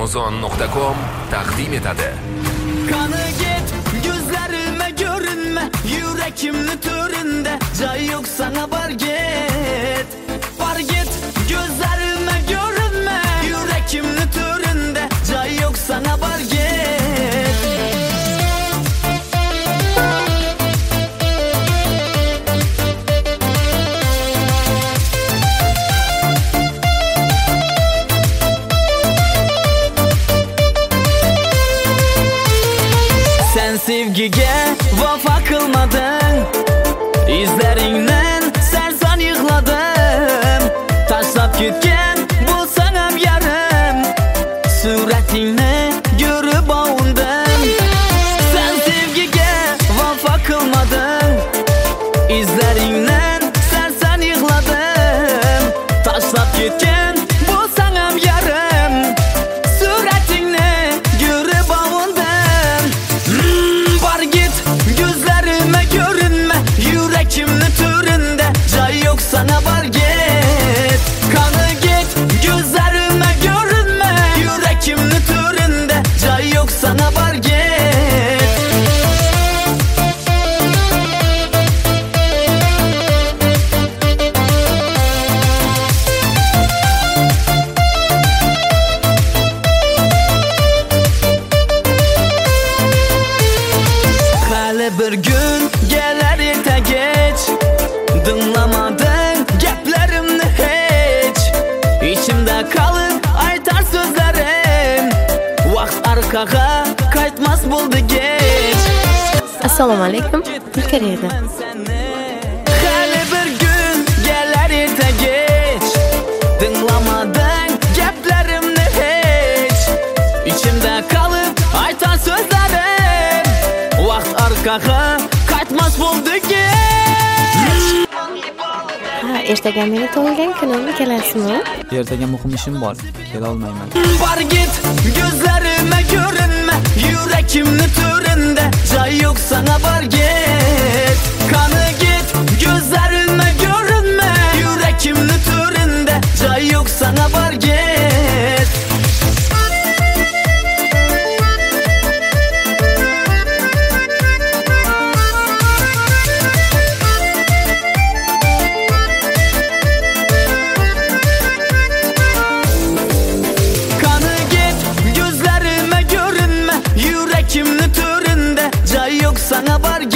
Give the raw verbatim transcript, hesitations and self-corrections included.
amazon nuqta com taqdim etadi. Qani git, gözlerime görünme, yürekimni töründe, joy yo'q sana bar git. Bar git, gözlerime görünme, yürekimni töründe, joy yo'q sana bar git. Sevgiga vafa qilmading, izlaringdan sarson yig'ladim. Tashlab ketgan bo'lsang ham yarim, suratingni ko'rib ovundim. Sen sevgiga vafa qilmading, izlaringdan sarson yig'ladim. Tashlab ketgan bo'lsang ham yarim, suratingni ko'rib ovundim. Gözlerime görünme, yürekimni töründe, joy yo'q sana bar git. Qani git, gözlerime görünme, yürekimni töründe, joy yo'q sana bar git. Bir gün gelir erta geç, dinlamadın gaplerimni hiç. İçimde kalıp aytar sözlerim, vaqt arqaga qaytmas bo'ldi geç. Assalomu alaykum, Turkiyada. Hali bir gün gelir erta geç, dinlamadın gaplerimni hiç. İçimde kalıp aytar sözlerim, vaqt arqaga qaytmas bo'ldi geç. Ha, ertaga meni tug'ilgan kunim, kelasizmi? Ertaga muhim ishim bor, kela olmayman. Bar git, gözlerime görünme, yürekimni töründe, joy yo'q sana bar git. Qani git, gözlerime görünme, yürekimni töründe, joy yo'q sana bar git. Yürekimni töründe, joy yo'q sana bar